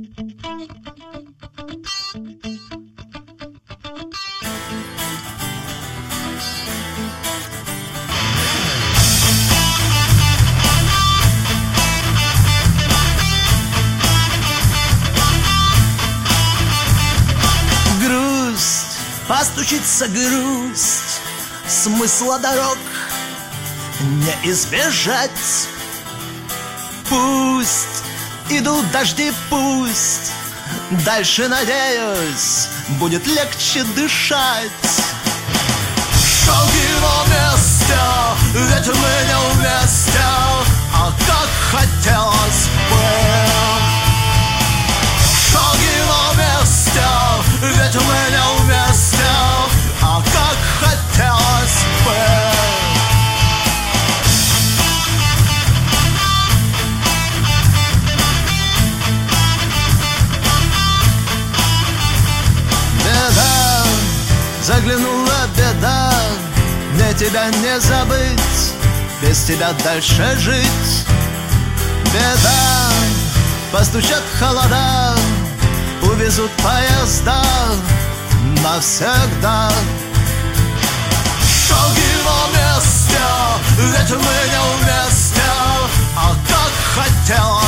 Постучится грусть, смысла дорог не избежать. Пусть идут дожди, пусть дальше, надеюсь, будет легче дышать. Шел к его месте, ведь мы не вместе, а как хотелось бы. Шел к его месте, ведь мы не вместе, а как хотелось бы. Беда, заглянула беда, мне тебя не забыть, без тебя дальше жить. Беда, постучат холода, увезут поезда навсегда. Шел к его месте, ведь мы не вместе, а как хотел